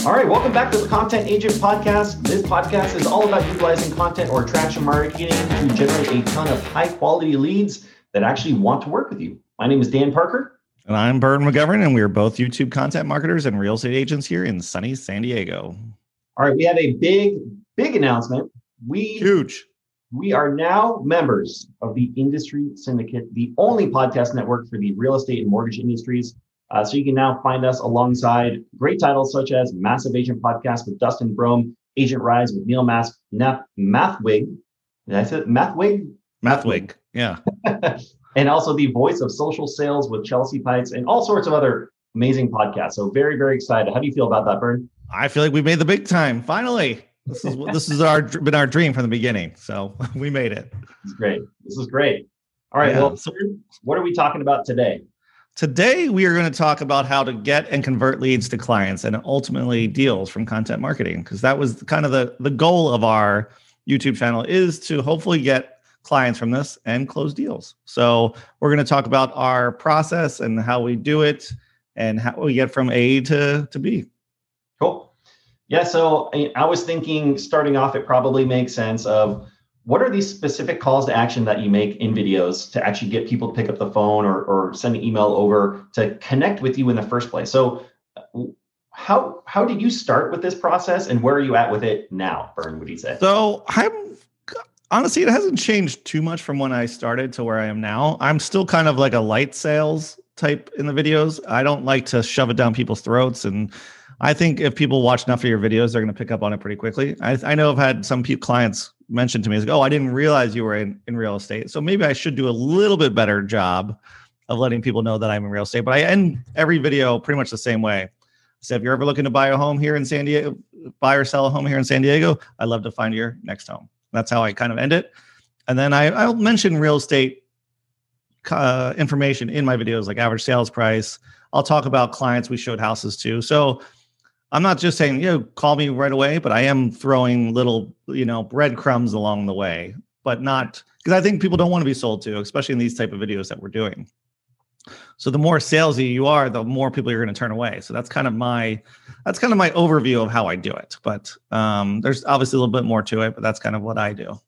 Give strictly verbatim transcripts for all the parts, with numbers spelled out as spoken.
All right, welcome back to the Content Agent Podcast. This podcast is all about utilizing content or attraction marketing to generate a ton of high quality leads that actually want to work with you. My name is Dan Parker. And I'm Burton McGovern, and we are both YouTube content marketers and real estate agents here in sunny San Diego. All right, we have a big, big announcement. We Huge. We are now members of the Industry Syndicate, the only podcast network for the real estate and mortgage industries. Uh, so you can now find us alongside great titles such as Massive Agent Podcast with Dustin Brome, Agent Rise with Neil Mas- Na- Mathwig. Did I say Mathwig? Mathwig, yeah. And also the Voice of Social Sales with Chelsea Pites and all sorts of other amazing podcasts. So very, very excited. How do you feel about that, Bern? I feel like we made the big time. Finally. This is this is our been our dream from the beginning. So we made it. This is great. This is great. All right. Yeah. Well, so what are we talking about today? Today, we are going to talk about how to get and convert leads to clients and ultimately deals from content marketing, because that was kind of the, the goal of our YouTube channel, is to hopefully get clients from this and close deals. So we're going to talk about our process and how we do it and how we get from A to, to B. Cool. Yeah. So I, I was thinking starting off, it probably makes sense of what are these specific calls to action that you make in videos to actually get people to pick up the phone or, or send an email over to connect with you in the first place? So how how did you start with this process and where are you at with it now, Bern, would you say? So I'm honestly, it hasn't changed too much from when I started to where I am now. I'm still kind of like a light sales type in the videos. I don't like to shove it down people's throats. And I think if people watch enough of your videos, they're going to pick up on it pretty quickly. I, I know I've had some pe- clients mention to me, like, oh, I didn't realize you were in, in real estate. So maybe I should do a little bit better job of letting people know that I'm in real estate. But I end every video pretty much the same way. So if you're ever looking to buy a home here in San Diego, buy or sell a home here in San Diego, I'd love to find your next home. That's how I kind of end it. And then I, I'll mention real estate uh, information in my videos, like average sales price. I'll talk about clients we showed houses to. So I'm not just saying, you know, call me right away, but I am throwing little, you know, breadcrumbs along the way, but not because I think people don't want to be sold to, especially in these type of videos that we're doing. So the more salesy you are, the more people you're going to turn away. So that's kind of my, that's kind of my overview of how I do it. But um, there's obviously a little bit more to it, but that's kind of what I do.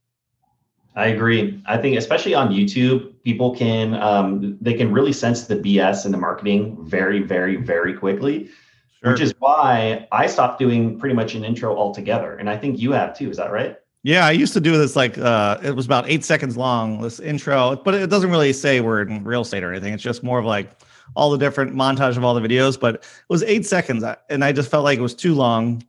I agree. I think especially on YouTube, people can, um, they can really sense the B S in the marketing very, very, very quickly. Sure. Which is why I stopped doing pretty much an intro altogether. And I think you have too. Is that right? Yeah, I used to do this like, uh, it was about eight seconds long, this intro, but it doesn't really say we're in real estate or anything. It's just more of like all the different montage of all the videos, but it was eight seconds. And I just felt like it was too long.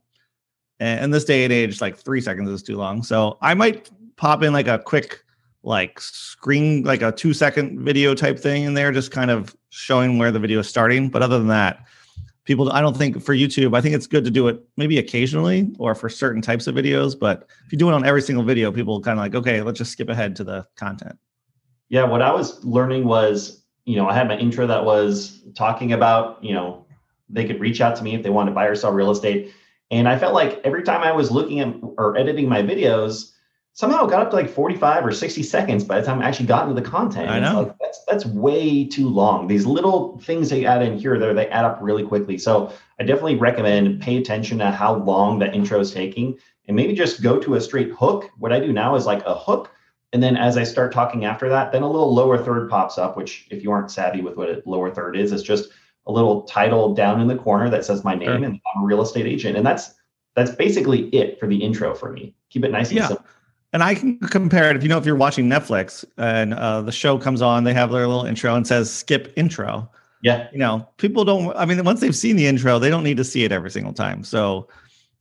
And in this day and age, like three seconds is too long. So I might pop in like a quick, like screen, like a two second video type thing in there, just kind of showing where the video is starting. But other than that, people, I don't think for YouTube, I think it's good to do it maybe occasionally or for certain types of videos. But if you do it on every single video, people kind of like, okay, let's just skip ahead to the content. Yeah, what I was learning was, you know, I had my intro that was talking about, you know, they could reach out to me if they wanted to buy or sell real estate. And I felt like every time I was looking at or editing my videos, somehow it got up to like forty-five or sixty seconds by the time I actually got into the content. I know. Like, that's that's way too long. These little things they add in here or there, they add up really quickly. So I definitely recommend pay attention to how long that intro is taking and maybe just go to a straight hook. What I do now is like a hook. And then as I start talking after that, then a little lower third pops up, which if you aren't savvy with what a lower third is, it's just a little title down in the corner that says my name sure. and I'm a real estate agent. And that's that's basically it for the intro for me. Keep it nice and yeah. simple. And I can compare it. If you know, if you're watching Netflix and uh, the show comes on, they have their little intro and says skip intro. Yeah. You know, people don't, I mean, once they've seen the intro, they don't need to see it every single time. So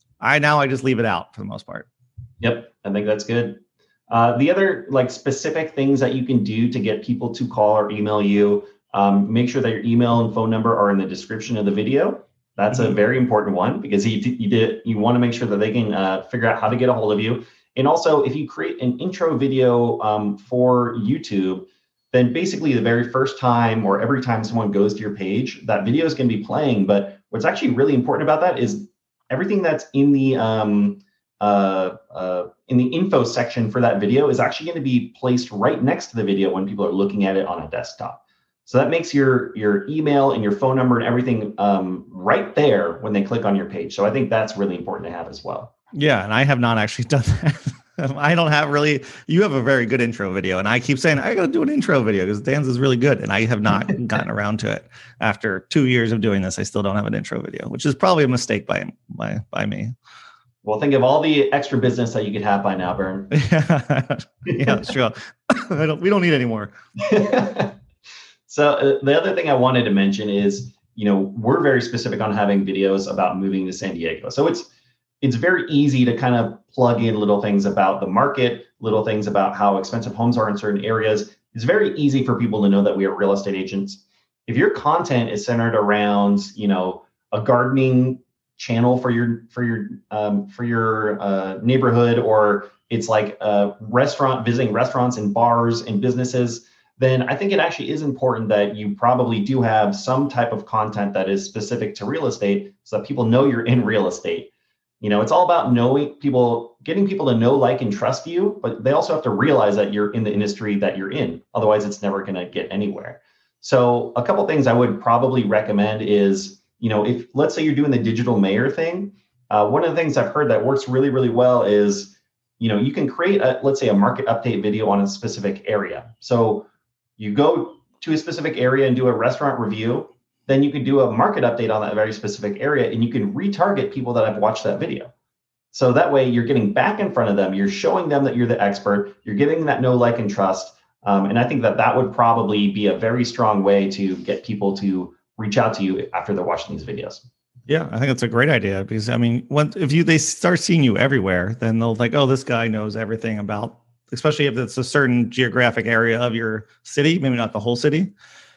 I now I just leave it out for the most part. Yep. I think that's good. Uh, the other like specific things that you can do to get people to call or email you, um, make sure that your email and phone number are in the description of the video. That's mm-hmm. a very important one because you, you did you want to make sure that they can uh, figure out how to get a hold of you. And also, if you create an intro video um, for YouTube, then basically the very first time or every time someone goes to your page, that video is going to be playing. But what's actually really important about that is everything that's in the um, uh, uh, in the info section for that video is actually going to be placed right next to the video when people are looking at it on a desktop. So that makes your your email and your phone number and everything um, right there when they click on your page. So I think that's really important to have as well. Yeah, and I have not actually done that. I don't have really. You have a very good intro video, and I keep saying I got to do an intro video because Dan's is really good, and I have not gotten around to it. After two years of doing this, I still don't have an intro video, which is probably a mistake by by by me. Well, think of all the extra business that you could have by now, Bern. yeah, yeah, sure. I don't, we don't need any more. So uh, the other thing I wanted to mention is, you know, we're very specific on having videos about moving to San Diego. So it's it's very easy to kind of plug in little things about the market, little things about how expensive homes are in certain areas. It's very easy for people to know that we are real estate agents. If your content is centered around, you know, a gardening channel for your for your um, for your uh, neighborhood, or it's like a restaurant, visiting restaurants and bars and businesses, then I think it actually is important that you probably do have some type of content that is specific to real estate so that people know you're in real estate. You know, it's all about knowing people, getting people to know, like, and trust you, but they also have to realize that you're in the industry that you're in. Otherwise, it's never going to get anywhere. So a couple things I would probably recommend is, you know, if let's say you're doing the digital mayor thing, uh, one of the things I've heard that works really, really well is, you know, you can create a, let's say a market update video on a specific area. So you go to a specific area and do a restaurant review, then you can do a market update on that very specific area, and you can retarget people that have watched that video. So that way you're getting back in front of them, you're showing them that you're the expert, you're giving that know, like, and trust. Um, and I think that that would probably be a very strong way to get people to reach out to you after they're watching these videos. Yeah, I think it's a great idea because, I mean, when, if you they start seeing you everywhere, then they'll like, oh, this guy knows everything about, especially if it's a certain geographic area of your city, maybe not the whole city.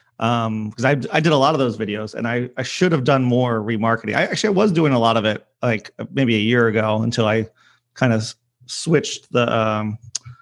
Um, because I I did a lot of those videos, and I I should have done more remarketing. I actually I was doing a lot of it like maybe a year ago until I kind of switched the um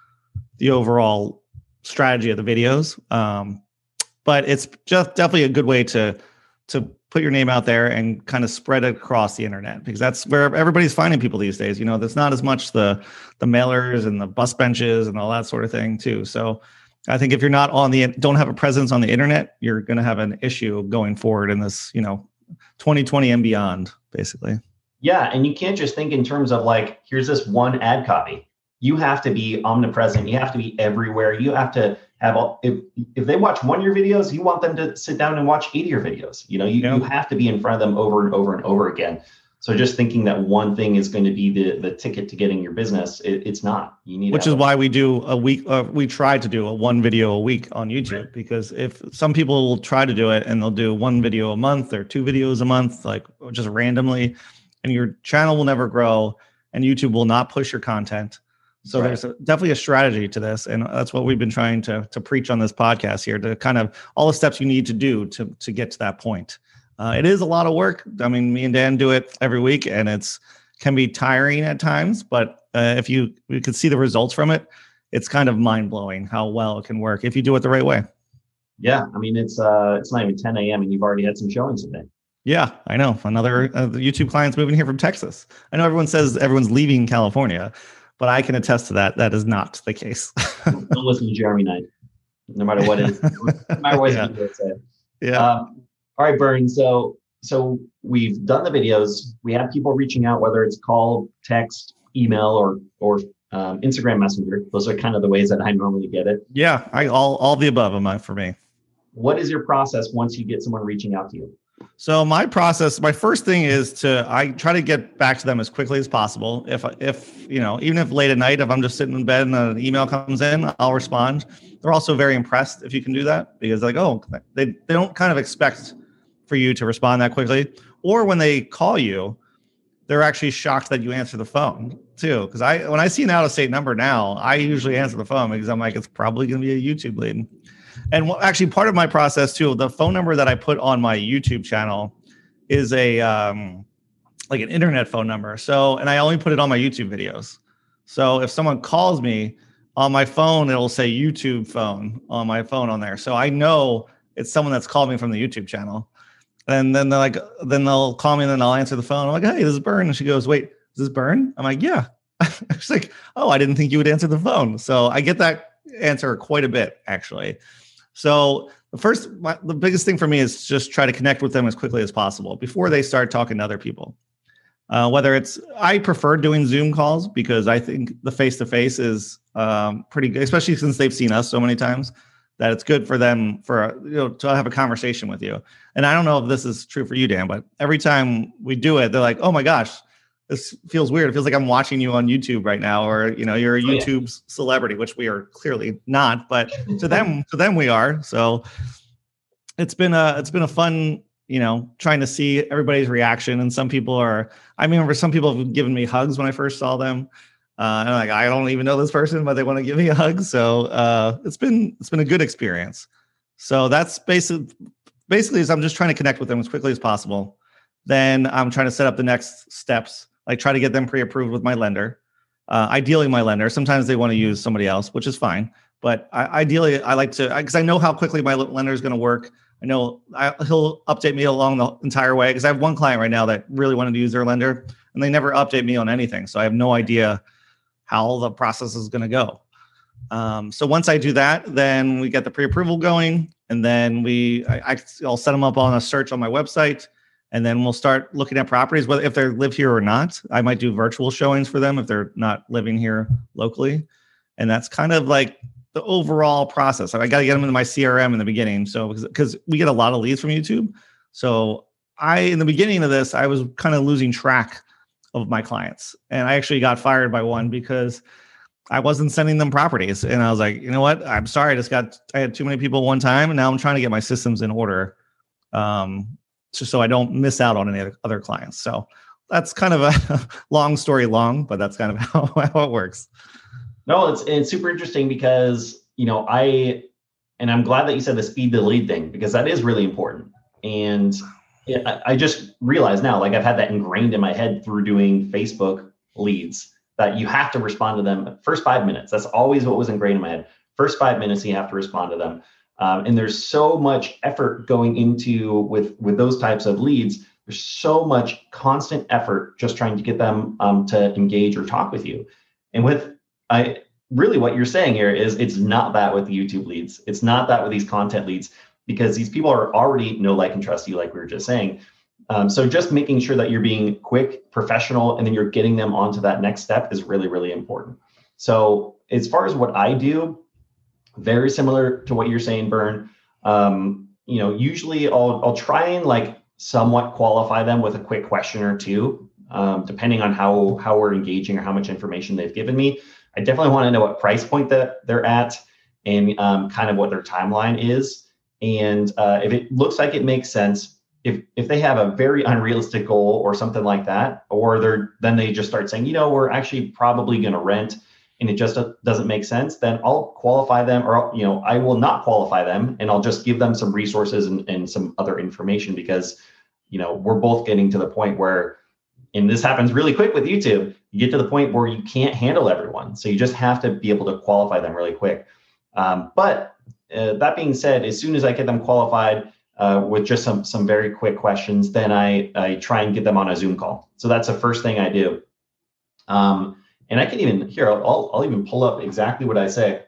the overall strategy of the videos. Um, but it's just definitely a good way to to put your name out there and kind of spread it across the internet, because that's where everybody's finding people these days. You know, there's not as much the the mailers and the bus benches and all that sort of thing too. So I think if you're not on the, don't have a presence on the internet, you're going to have an issue going forward in this, you know, twenty twenty and beyond, basically. Yeah. And you can't just think in terms of like, here's this one ad copy. You have to be omnipresent. You have to be everywhere. You have to have, all, if, if they watch one of your videos, you want them to sit down and watch eight of your videos. You know, you, yeah. you have to be in front of them over and over and over again. So just thinking that one thing is going to be the, the ticket to getting your business, it, it's not. You need, which is why we do a week. Uh, we try to do a one video a week on YouTube, right. Because if some people will try to do it and they'll do one video a month or two videos a month, like just randomly, and your channel will never grow and YouTube will not push your content. So right. there's a, definitely a strategy to this. And that's what we've been trying to, to preach on this podcast here, to kind of all the steps you need to do to, to get to that point. Uh, it is a lot of work. I mean, me and Dan do it every week, and it's can be tiring at times. But uh, if you you could see the results from it, it's kind of mind blowing how well it can work if you do it the right way. Yeah, I mean, it's uh, it's not even ten a.m. and you've already had some showings today. Yeah, I know. Another uh, the YouTube client's moving here from Texas. I know everyone says everyone's leaving California, but I can attest to that. That is not the case. Don't listen to Jeremy Knight, no matter what it is. No matter what yeah. people say. Yeah. Um, All right, Bern. So, so we've done the videos. We have people reaching out, whether it's call, text, email, or or um, Instagram Messenger. Those are kind of the ways that I normally get it. Yeah, I all all the above am for me. What is your process once you get someone reaching out to you? So my process, my first thing is to I try to get back to them as quickly as possible. If if you know, even if late at night, if I'm just sitting in bed and an email comes in, I'll respond. They're also very impressed if you can do that, because like, oh, they they don't kind of expect for you to respond that quickly. Or when they call you, they're actually shocked that you answer the phone too. Because I, when I see an out-of-state number now, I usually answer the phone because I'm like, it's probably going to be a YouTube lead. And what, actually part of my process too, the phone number that I put on my YouTube channel is a um, like an internet phone number. So, and I only put it on my YouTube videos. So if someone calls me on my phone, it'll say YouTube phone on my phone on there. So I know it's someone that's called me from the YouTube channel. And then they're like, then they'll call me and then I'll answer the phone. I'm like, hey, this is Bern. And she goes, wait, is this Bern? I'm like, yeah. She's like, oh, I didn't think you would answer the phone. So I get that answer quite a bit, actually. So the first, my, the biggest thing for me is just try to connect with them as quickly as possible before they start talking to other people. Uh, whether it's, I prefer doing Zoom calls because I think the face-to-face is um, pretty good, especially since they've seen us so many times, that it's good for them for, you know, to have a conversation with you. And I don't know if this is true for you, Dan, but every time we do it, they're like, oh my gosh, this feels weird. It feels like I'm watching you on YouTube right now, or, you know, you're a YouTube oh, yeah. celebrity, which we are clearly not, but to them, to them we are. So it's been a, it's been a fun, you know, trying to see everybody's reaction. And some people are, I remember some people have given me hugs when I first saw them. Uh, and I'm like, I don't even know this person, but they want to give me a hug. So uh, it's been, it's been a good experience. So that's basically, basically is I'm just trying to connect with them as quickly as possible. Then I'm trying to set up the next steps. Like try to get them pre-approved with my lender. Uh, ideally my lender. Sometimes they want to use somebody else, which is fine. But I, ideally I like to, because I know how quickly my lender is going to work. I know I, he'll update me along the entire way, because I have one client right now that really wanted to use their lender and they never update me on anything. So I have no idea how the process is going to go. Um, so once I do that, then we get the pre-approval going, and then we, I, I'll set them up on a search on my website. And then we'll start looking at properties, whether if they live here or not. I might do virtual showings for them if they're not living here locally. And that's kind of like the overall process. I got to get them into my C R M in the beginning. So because we get a lot of leads from YouTube. So I, in the beginning of this, I was kind of losing track of my clients. And I actually got fired by one because I wasn't sending them properties. And I was like, you know what? I'm sorry. I just got, I had too many people one time, and now I'm trying to get my systems in order. Um, just so I don't miss out on any other clients. So that's kind of a long story long, but that's kind of how, how it works. No, it's it's super interesting because, you know, I, and I'm glad that you said the speed to lead thing, because that is really important. And I, I just realized now, like I've had that ingrained in my head through doing Facebook leads, that you have to respond to them first five minutes. That's always what was ingrained in my head. First five minutes, you have to respond to them. Um, and there's so much effort going into with, with those types of leads. There's so much constant effort just trying to get them um, to engage or talk with you. And with I really what you're saying here is it's not that with the YouTube leads. It's not that with these content leads, because these people are already know, like, and trust you, like we were just saying. Um, so just making sure that you're being quick, professional, and then you're getting them onto that next step is really, really important. So as far as what I do, very similar to what you're saying, Bern. Um, you know, usually I'll I'll try and like somewhat qualify them with a quick question or two, um, depending on how how we're engaging or how much information they've given me. I definitely want to know what price point that they're at, and um, kind of what their timeline is. And uh, if it looks like it makes sense, if if they have a very unrealistic goal or something like that, or they're then they just start saying, you know, we're actually probably going to rent, and it just doesn't make sense, then I'll qualify them, or, you know, I will not qualify them, and I'll just give them some resources and, and some other information, because, you know, we're both getting to the point where, and this happens really quick with YouTube, you get to the point where you can't handle everyone. So you just have to be able to qualify them really quick. Um, but uh, that being said, as soon as I get them qualified uh, with just some, some very quick questions, then I, I try and get them on a Zoom call. So that's the first thing I do. Um, And I can even, here, I'll, I'll even pull up exactly what I say.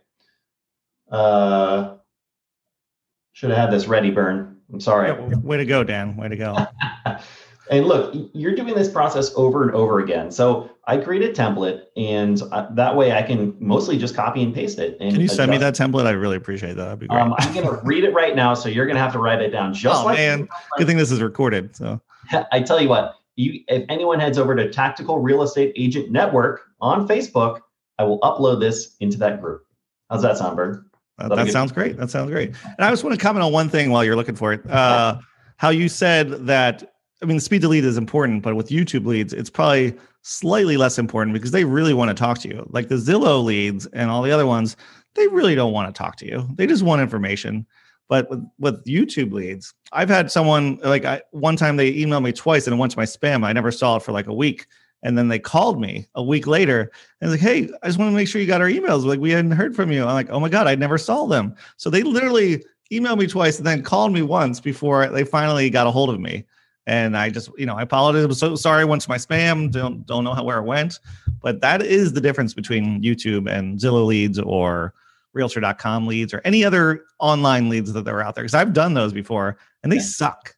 Uh, should have had this ready, Bern. I'm sorry. Yeah, way to go, Dan. Way to go. And look, you're doing this process over and over again. So I create a template, and uh, that way I can mostly just copy and paste it. And can you send me adjust. that template? I really appreciate that. That'd be great. Um, I'm going to read it right now, so you're going to have to write it down. Just oh, like man. Good thing this is recorded. So I tell you what. You, if anyone heads over to Tactical Real Estate Agent Network on Facebook, I will upload this into that group. How's that sound, Bern? Uh, that sounds great. That sounds great. And I just want to comment on one thing while you're looking for it. Uh, how you said that, I mean, the speed to lead is important, but with YouTube leads, it's probably slightly less important because they really want to talk to you. Like the Zillow leads and all the other ones, they really don't want to talk to you. They just want information. But with, with YouTube leads, I've had someone like I, one time they emailed me twice and it went to my spam. I never saw it for like a week. And then they called me a week later and like, hey, I just want to make sure you got our emails. Like, we hadn't heard from you. I'm like, oh my God, I never saw them. So they literally emailed me twice and then called me once before they finally got a hold of me. And I just, you know, I apologize. I'm so sorry. Went to my spam. Don't, don't know how, where it went. But that is the difference between YouTube and Zillow leads or realtor dot com leads or any other online leads that are out there. Because I've done those before and they yeah. suck.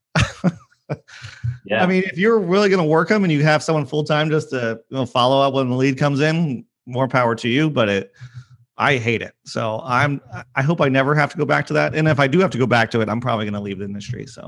Yeah. I mean, if you're really going to work them and you have someone full time just to you know, follow up when the lead comes in, more power to you. But it, I hate it. So I'm. I hope I never have to go back to that. And if I do have to go back to it, I'm probably going to leave the industry. So.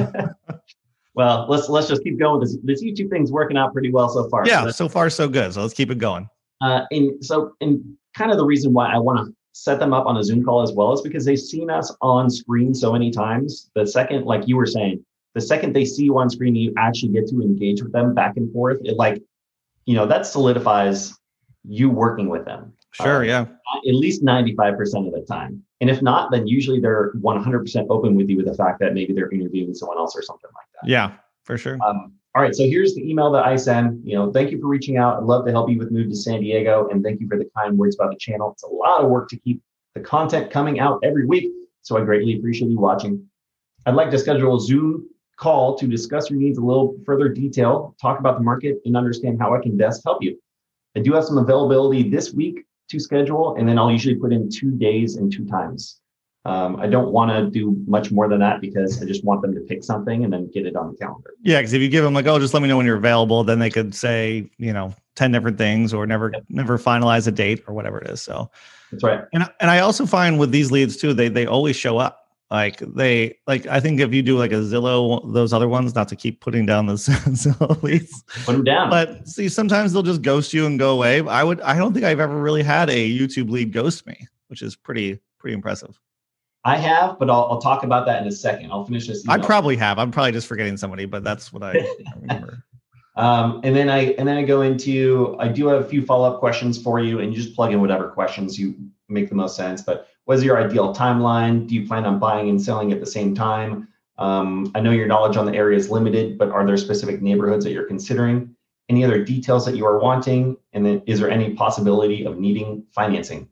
Well, let's let's just keep going. This this YouTube thing's working out pretty well so far. Yeah, so, so far so good. So let's keep it going. Uh, and so, and kind of the reason why I want to set them up on a Zoom call as well is because they've seen us on screen so many times. The second, like you were saying, the second they see you on screen, you actually get to engage with them back and forth. It like, you know, that solidifies you working with them. Sure, uh, yeah. At least ninety-five percent of the time. And if not, then usually they're one hundred percent open with you with the fact that maybe they're interviewing someone else or something like that. Yeah, for sure. Um, all right, so here's the email that I send. You know, thank you for reaching out. I'd love to help you with move to San Diego. And thank you for the kind words about the channel. It's a lot of work to keep the content coming out every week. So I greatly appreciate you watching. I'd like to schedule a Zoom call to discuss your needs a little further detail, talk about the market, and understand how I can best help you. I do have some availability this week to schedule, and then I'll usually put in two days and two times. Um, I don't want to do much more than that because I just want them to pick something and then get it on the calendar. Yeah, because if you give them like, oh, just let me know when you're available, then they could say, you know, ten different things or never, yep. never finalize a date or whatever it is. So that's right. And and I also find with these leads too, they they always show up. Like they like I think if you do like a Zillow, those other ones, not to keep putting down the Zillow leads, put them down. But see, sometimes they'll just ghost you and go away. I would I don't think I've ever really had a YouTube lead ghost me, which is pretty pretty impressive. I have, but I'll, I'll talk about that in a second. I'll finish this email. I probably have. I'm probably just forgetting somebody, but that's what I remember. um, and then I and then I go into I do have a few follow up questions for you, and you just plug in whatever questions you make the most sense. But what is your ideal timeline? Do you plan on buying and selling at the same time? Um, I know your knowledge on the area is limited, but are there specific neighborhoods that you're considering? Any other details that you are wanting? And then is there any possibility of needing financing?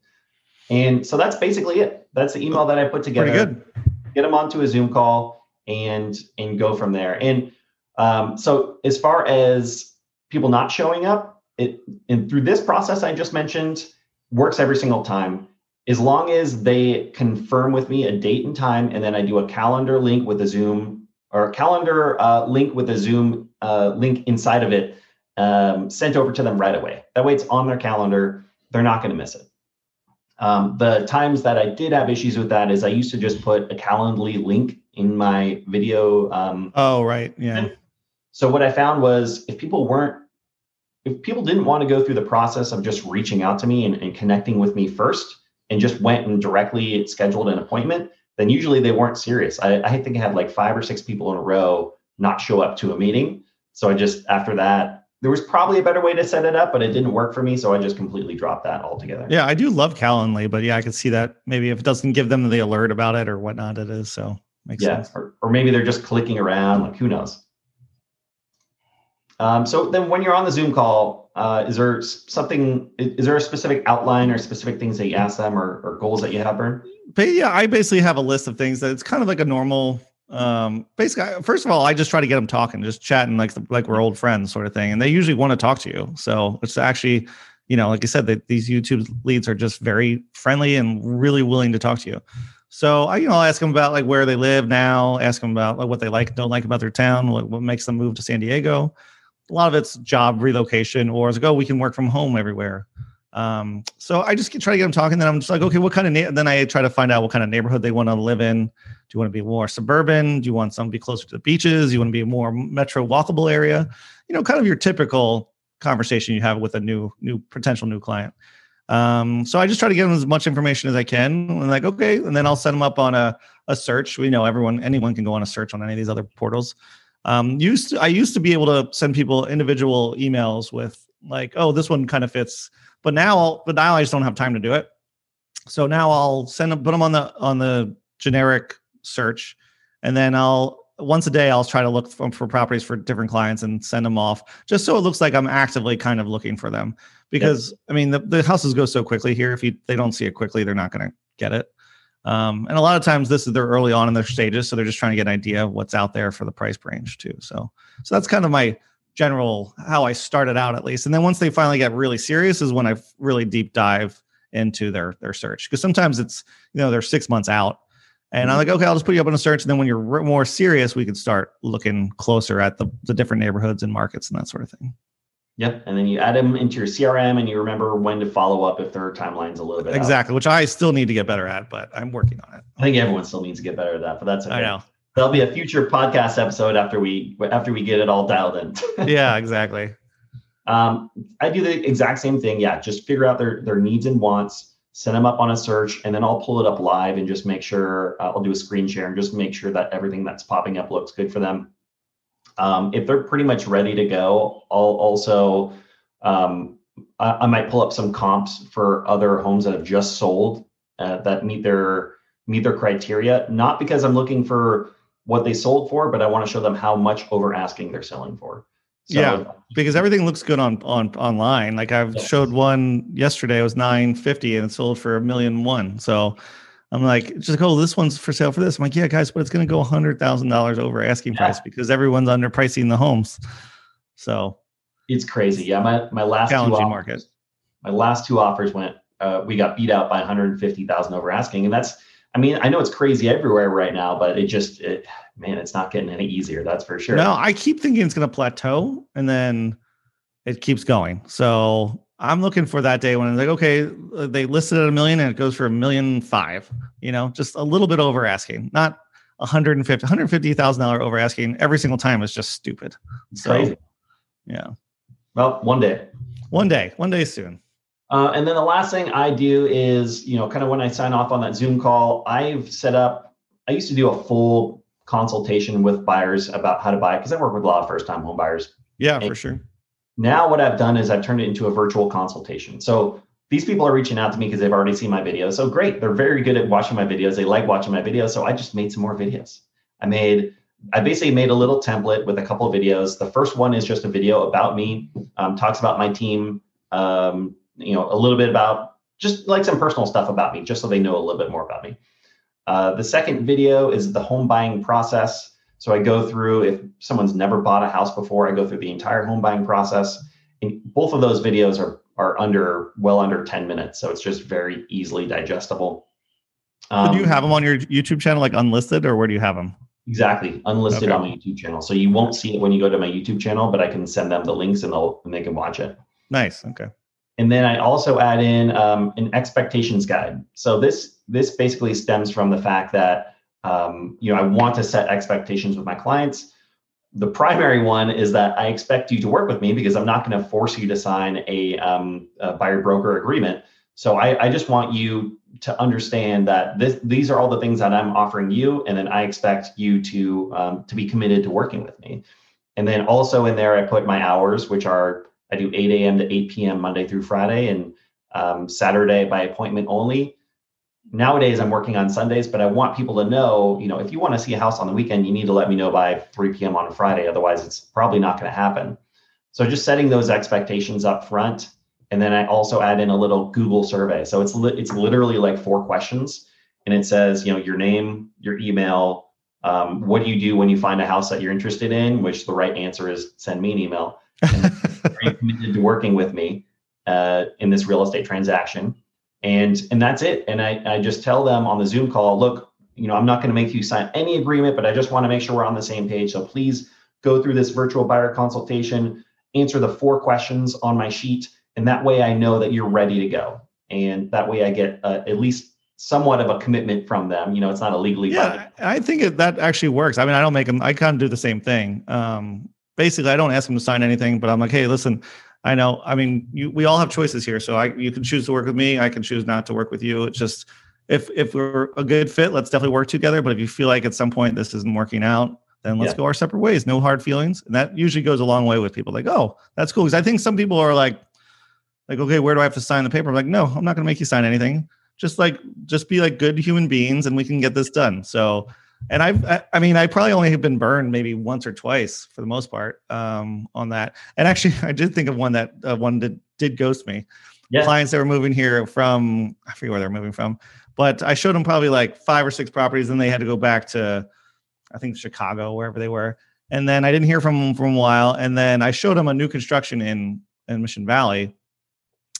And so that's basically it. That's the email that I put together. Pretty good. Get them onto a Zoom call and and go from there. And um, so as far as people not showing up, it and through this process I just mentioned, works every single time. As long as they confirm with me a date and time, and then I do a calendar link with a Zoom or a calendar uh, link with a Zoom uh, link inside of it, um, sent over to them right away. That way it's on their calendar. They're not going to miss it. Um, the times that I did have issues with that is I used to just put a Calendly link in my video. Um, oh, right. Yeah. So what I found was if people weren't, if people didn't want to go through the process of just reaching out to me and, and connecting with me first, and just went and directly scheduled an appointment, then usually they weren't serious. I, I think I had like five or six people in a row not show up to a meeting. So I just, after that, there was probably a better way to set it up, but it didn't work for me. So I just completely dropped that altogether. Yeah, I do love Calendly, but yeah, I could see that maybe if it doesn't give them the alert about it or whatnot, it is. So makes yeah, sense. Or, or maybe they're just clicking around, like who knows? Um, so then when you're on the Zoom call, uh, is there something, is there a specific outline or specific things that you ask them or, or goals that you have, Bern? But yeah, I basically have a list of things that it's kind of like a normal, um, basically, first of all, I just try to get them talking, just chatting like, like we're old friends sort of thing. And they usually want to talk to you. So it's actually, you know, like I said, that these YouTube leads are just very friendly and really willing to talk to you. So I, you know, I'll ask them about like where they live now, ask them about like what they like, don't like about their town, what, what makes them move to San Diego. A lot of it's job relocation, or it's like, oh, we can work from home everywhere. Um, so I just try to get them talking. Then I'm just like, okay, what kind of, na-? then I try to find out what kind of neighborhood they want to live in. Do you want to be more suburban? Do you want something to be closer to the beaches? Do you want to be a more metro walkable area? You know, kind of your typical conversation you have with a new, new potential new client. Um, so I just try to give them as much information as I can. And like, okay, and then I'll set them up on a, a search. We know everyone, anyone can go on a search on any of these other portals. Um, used to, I used to be able to send people individual emails with like, oh, this one kind of fits, but now, I'll, but now I just don't have time to do it. So now I'll send them, put them on the, on the generic search. And then I'll, once a day, I'll try to look for, for properties for different clients and send them off just so it looks like I'm actively kind of looking for them because yep. I mean, the, the houses go so quickly here. If you, they don't see it quickly, they're not going to get it. Um, and a lot of times this is they're early on in their stages. So they're just trying to get an idea of what's out there for the price range too. So, so that's kind of my general, how I started out at least. And then once they finally get really serious is when I really deep dive into their their search. Because sometimes it's, you know, they're six months out. And I'm like, okay, I'll just put you up on a search. And then when you're more serious, we can start looking closer at the, the different neighborhoods and markets and that sort of thing. Yep. And then you add them into your C R M and you remember when to follow up if their timeline's a little bit exactly, out. Which I still need to get better at, but I'm working on it. I think everyone still needs to get better at that, but that's okay. I know. There'll be a future podcast episode after we after we get it all dialed in. Yeah, exactly. Um, I do the exact same thing. Yeah, just figure out their their needs and wants, send them up on a search, and then I'll pull it up live and just make sure uh, I'll do a screen share and just make sure that everything that's popping up looks good for them. Um, if they're pretty much ready to go, I'll also um, I, I might pull up some comps for other homes that have just sold uh, that meet their meet their criteria. Not because I'm looking for what they sold for, but I want to show them how much over asking they're selling for. So, yeah, because everything looks good on on online. Like I've yes. showed one yesterday, it was nine fifty and it sold for a million one. So I'm like, just go, oh, this one's for sale for this. I'm like, yeah, guys, but it's going to go one hundred thousand dollars over asking yeah. price because everyone's underpricing the homes. So it's crazy. Yeah, my my last challenging two offers, market. My last two offers went. Uh, we got beat out by one hundred fifty thousand over asking, and that's. I mean, I know it's crazy everywhere right now, but it just, it, man, it's not getting any easier. That's for sure. No, I keep thinking it's going to plateau and then it keeps going. So I'm looking for that day when it's like, okay, they listed at a million and it goes for a million five, you know, just a little bit over asking, not one hundred fifty, one hundred fifty thousand dollars over asking every single time is just stupid. It's so, crazy. Yeah. Well, one day. One day, one day soon. Uh, and then the last thing I do is, you know, kind of when I sign off on that Zoom call, I've set up, I used to do a full consultation with buyers about how to buy, because I work with a lot of first-time home buyers. Yeah, and for sure. Now what I've done is I've turned it into a virtual consultation. So these people are reaching out to me because they've already seen my videos. So great, they're very good at watching my videos. They like watching my videos. So I just made some more videos. I made, I basically made a little template with a couple of videos. The first one is just a video about me, um, talks about my team, um, you know, a little bit about just like some personal stuff about me, just so they know a little bit more about me. Uh, the second video is the home buying process. So I go through, if someone's never bought a house before, I go through the entire home buying process. And both of those videos are, are under, well under ten minutes. So it's just very easily digestible. Um, so do you have them on your YouTube channel, like unlisted, or where do you have them? Exactly. Unlisted okay. on my YouTube channel. So you won't see it when you go to my YouTube channel, but I can send them the links and they'll, and they can watch it. Nice. Okay. And then I also add in um, an expectations guide. So this this basically stems from the fact that um, you know I want to set expectations with my clients. The primary one is that I expect you to work with me because I'm not going to force you to sign a, um, a buyer broker agreement. So I, I just want you to understand that this these are all the things that I'm offering you, and then I expect you to um, to be committed to working with me. And then also in there I put my hours, which are I do eight a.m. to eight p.m. Monday through Friday, and um, Saturday by appointment only. Nowadays, I'm working on Sundays, but I want people to know, you know, if you want to see a house on the weekend, you need to let me know by three p.m. on a Friday. Otherwise, it's probably not going to happen. So just setting those expectations up front. And then I also add in a little Google survey. So it's li- it's literally like four questions. And it says, you know, your name, your email, um, what do you do when you find a house that you're interested in, which the right answer is send me an email. And are you committed to working with me uh, in this real estate transaction? And and that's it. And I, I just tell them on the Zoom call, look, you know, I'm not going to make you sign any agreement, but I just want to make sure we're on the same page. So please go through this virtual buyer consultation, answer the four questions on my sheet, and that way I know that you're ready to go. And that way I get uh, at least somewhat of a commitment from them. You know, it's not a legally yeah, binding. I think it, that actually works. I mean, I don't make them, I kind of do the same thing. Um, Basically, I don't ask them to sign anything, but I'm like, hey, listen, I know, I mean, you, we all have choices here. So I, you can choose to work with me. I can choose not to work with you. It's just, if if we're a good fit, let's definitely work together. But if you feel like at some point this isn't working out, then let's yeah. go our separate ways. No hard feelings. And that usually goes a long way with people. Like, oh, that's cool. Because I think some people are like, like, okay, where do I have to sign the paper? I'm like, no, I'm not going to make you sign anything. Just like, just be like good human beings and we can get this done. So And I've, I, I mean, I probably only have been burned maybe once or twice for the most part um, on that. And actually, I did think of one that uh, one that did ghost me. Yeah. Clients that were moving here from, I forget where they're moving from, but I showed them probably like five or six properties, and they had to go back to, I think Chicago, wherever they were. And then I didn't hear from them for a while. And then I showed them a new construction in in Mission Valley,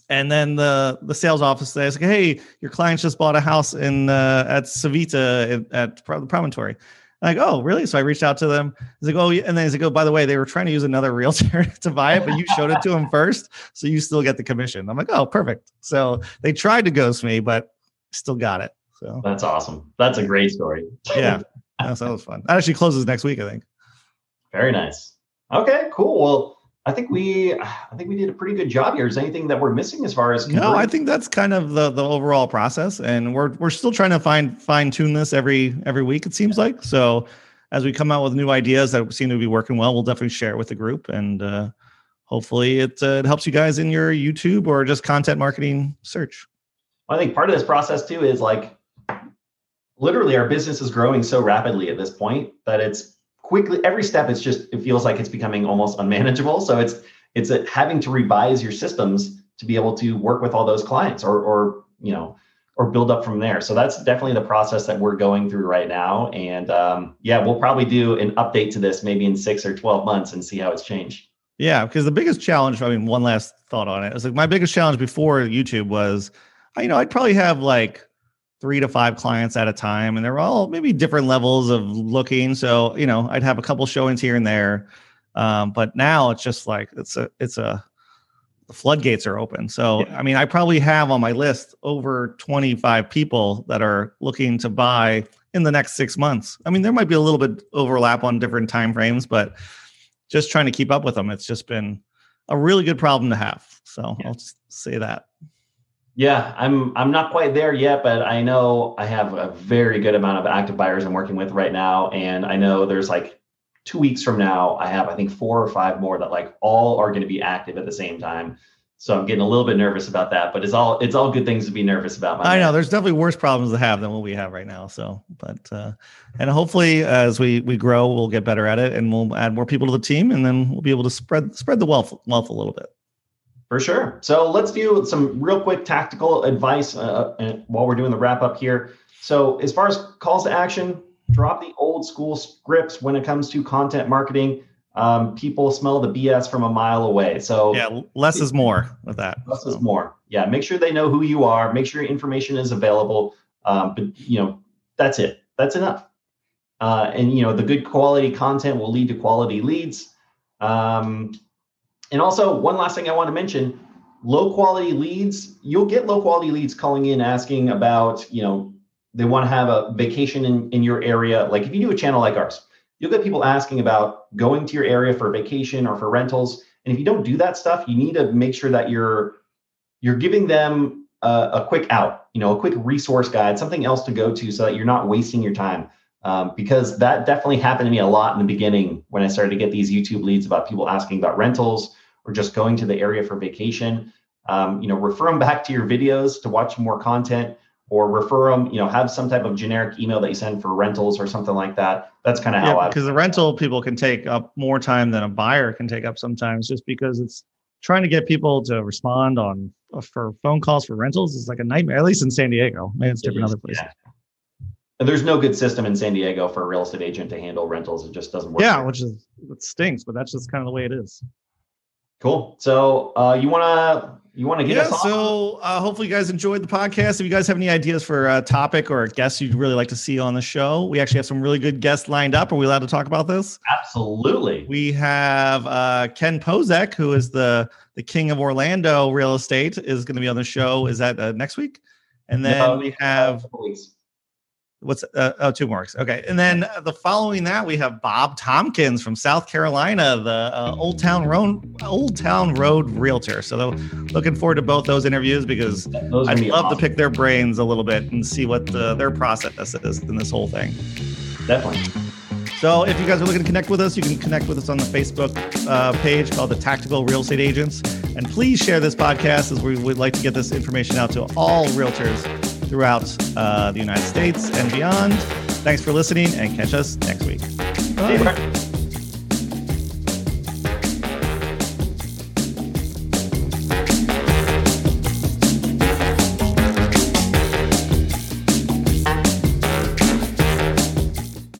And then the the sales office says, "Hey, your client just bought a house in uh, at Savita at the Promontory." I'm like, "Oh, really?" So I reached out to them. He's like, "Oh," yeah. And then he's like, "Oh, by the way, they were trying to use another realtor to buy it, but you showed it to them first, so you still get the commission." I'm like, "Oh, perfect." So they tried to ghost me, but still got it. So that's awesome. That's a great story. Yeah, that was fun. That actually closes next week, I think. Very nice. Okay, cool. Well, I think we, I think we did a pretty good job here. Is there anything that we're missing as far as converting? No, I think that's kind of the the overall process, and we're we're still trying to find fine tune this every every week. It seems like so. As we come out with new ideas that seem to be working well, we'll definitely share it with the group, and uh, hopefully it uh, it helps you guys in your YouTube or just content marketing search. I think part of this process too is like, literally, our business is growing so rapidly at this point that it's quickly, every step, it's just, it feels like it's becoming almost unmanageable. So it's, it's a, having to revise your systems to be able to work with all those clients or, or, you know, or build up from there. So that's definitely the process that we're going through right now. And um, yeah, we'll probably do an update to this maybe in six or twelve months and see how it's changed. Yeah. Because the biggest challenge, I mean, one last thought on it. It's like my biggest challenge before YouTube was, you know, I'd probably have like three to five clients at a time, and they're all maybe different levels of looking. So, you know, I'd have a couple showings here and there. Um, but now it's just like, it's a, it's a, the floodgates are open. So, yeah. I mean, I probably have on my list over twenty-five people that are looking to buy in the next six months. I mean, there might be a little bit overlap on different timeframes, but just trying to keep up with them. It's just been a really good problem to have. So yeah. I'll just say that. Yeah, I'm I'm not quite there yet, but I know I have a very good amount of active buyers I'm working with right now. And I know there's like two weeks from now, I have, I think, four or five more that like all are going to be active at the same time. So I'm getting a little bit nervous about that, but it's all it's all good things to be nervous about. I know there's definitely worse problems to have than what we have right now. So, but uh, and hopefully as we we grow, we'll get better at it, and we'll add more people to the team, and then we'll be able to spread spread the wealth wealth a little bit. For sure. So let's do some real quick tactical advice uh, while we're doing the wrap up here. So as far as calls to action, drop the old school scripts when it comes to content marketing. Um, people smell the B S from a mile away. So yeah, less is more with that. Less so. is more. Yeah. Make sure they know who you are. Make sure your information is available. Um, but you know, that's it. That's enough. Uh, and you know, the good quality content will lead to quality leads. Um, And also, one last thing I want to mention, low quality leads, you'll get low quality leads calling in asking about, you know, they want to have a vacation in, in your area. Like if you do a channel like ours, you'll get people asking about going to your area for vacation or for rentals. And if you don't do that stuff, you need to make sure that you're you're giving them a, a quick out, you know, a quick resource guide, something else to go to so that you're not wasting your time. Um, because that definitely happened to me a lot in the beginning when I started to get these YouTube leads about people asking about rentals or just going to the area for vacation. Um, you know, refer them back to your videos to watch more content, or refer them, you know, have some type of generic email that you send for rentals or something like that. That's kind of yeah, how I. Because the rental people can take up more time than a buyer can take up sometimes, just because it's trying to get people to respond on uh, for phone calls for rentals is like a nightmare, at least in San Diego. Maybe it's different it is, other places. Yeah. And there's no good system in San Diego for a real estate agent to handle rentals. It just doesn't work. Yeah, there. which is it stinks, but that's just kind of the way it is. Cool. So uh, you wanna you wanna get yeah, us on? So uh, hopefully you guys enjoyed the podcast. If you guys have any ideas for a topic or a guest you'd really like to see on the show, we actually have some really good guests lined up. Are we allowed to talk about this? Absolutely. We have uh, Ken Pozek, who is the the king of Orlando real estate, is going to be on the show. Is that uh, next week? And then no, we have. What's uh, oh two marks okay, and then the following that we have Bob Tompkins from South Carolina, the uh, Old Town Road Old Town Road realtor. So looking forward to both those interviews because those I'd love awesome. to pick their brains a little bit and see what the, their process is in this whole thing. Definitely. So if you guys are looking to connect with us, you can connect with us on the Facebook uh, page called the Tactical Real Estate Agents, and please share this podcast as we would like to get this information out to all realtors throughout uh, the United States and beyond. Thanks for listening, and catch us next week. Bye.